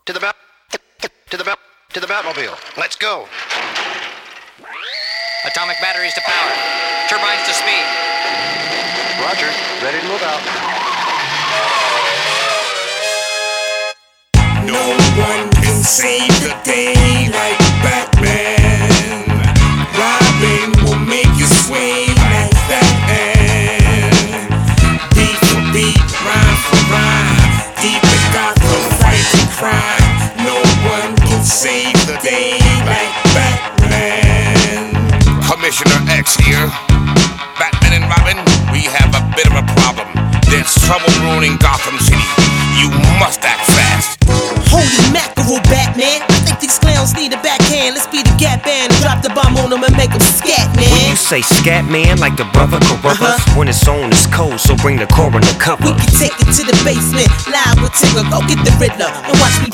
To the Batmobile. Let's go. Atomic batteries to power. Turbines to speed. Roger. Ready to move out. No one can save the day like Batman. Robin will make you sway like Batman. Beat for beat, rhyme for rhyme. Deep in Gotham, fighting crime. No one can save the day like Batman. Commissioner X here. Batman and Robin, we have a bit of a problem. There's trouble ruining Gotham City. You must act fast. Holy mackerel, Batman. I think these clowns need a backhand. Let's be the Gap Band and drop the bomb on them and make them scat, man. When you say scat, man, like the brother Carruthers, when it's on, it's cold, so bring the coroner cover. We can take it to the basement, live with Tigger. Go get the Riddler and watch me